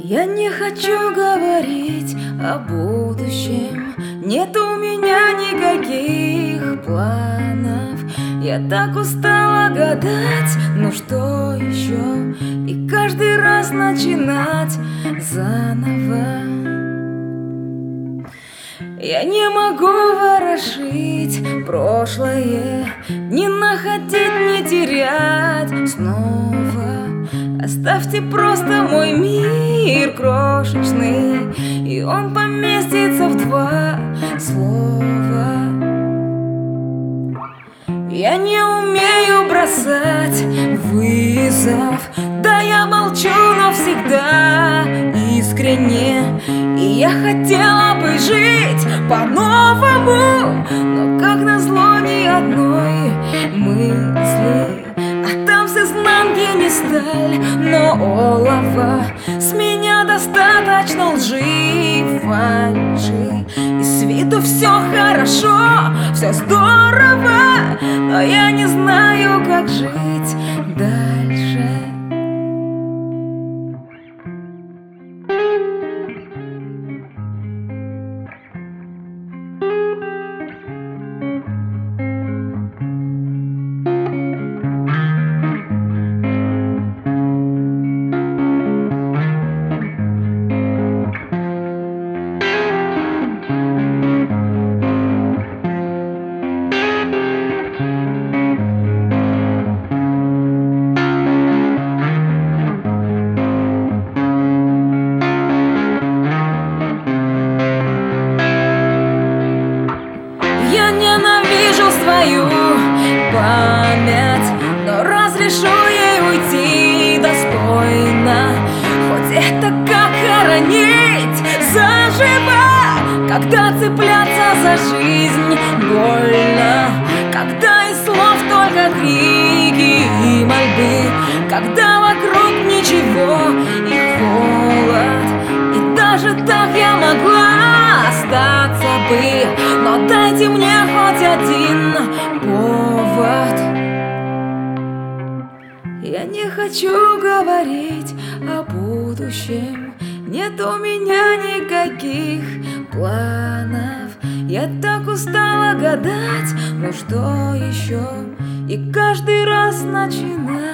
Я не хочу говорить о будущем, нет у меня никаких планов. Я так устала гадать, ну что еще, и каждый раз начинать заново. Я не могу ворошить прошлое, не находить, не терять снова. Оставьте просто мой мир крошечный, и он поместится в 2 слова. Я не умею бросать вызов, да я молчу, но всегда искренне. И я хотела бы жить по-новому, но как назло ни одной мысли. А там с изнанки не сталь, но олово. С меня достаточно лжи, фальши. И с виду все хорошо, все здорово, но я не знаю, как жить дальше. Я ненавижу свою память, но разрешу ей уйти достойно. Хоть это как хоронить заживо, когда цепляться за жизнь больно, когда из слов только крики и мольбы, когда вокруг ничего и холод. И даже так я могла остаться бы, но дайте мне хоть один повод. Я не хочу говорить о будущем, нет у меня никаких планов. Я так устала гадать, ну что еще, и каждый раз начинать